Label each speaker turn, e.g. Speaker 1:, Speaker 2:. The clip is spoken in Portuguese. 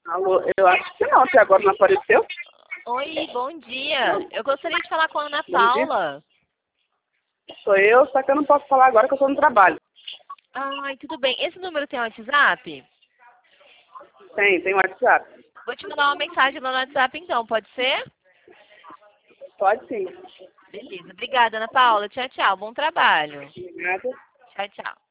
Speaker 1: Alô, eu acho que não, até agora não apareceu.
Speaker 2: Oi, bom dia. Eu gostaria de falar com a Ana
Speaker 1: Bom dia.
Speaker 2: Paula.
Speaker 1: Sou eu, só que eu não posso falar agora que eu estou no trabalho.
Speaker 2: Ai, tudo bem. Esse número tem WhatsApp?
Speaker 1: Tem WhatsApp.
Speaker 2: Vou te mandar uma mensagem lá no WhatsApp então, pode ser?
Speaker 1: Pode sim.
Speaker 2: Beleza. Obrigada, Ana Paula. Tchau, tchau. Bom trabalho.
Speaker 1: Obrigada.
Speaker 2: Tchau, tchau.